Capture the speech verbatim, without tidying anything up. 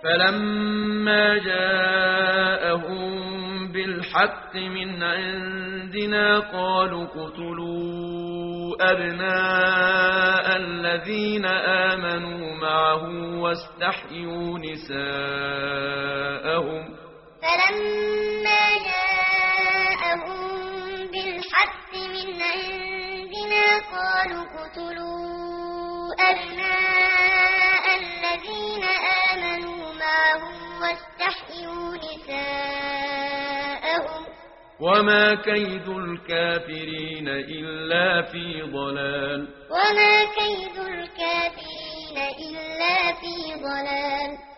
فلما جاءهم بالحق من عندنا قالوا اقتلوا أبناء الذين آمنوا معه واستحيوا نساءهم فلما جاءهم بالحق من عندنا قالوا اقتلوا أبناء الذين آمنوا معه واستحيوا نساءهم وما كيد الكافرين إلا في ضلال وما كيد الكافرين إلا في ضلال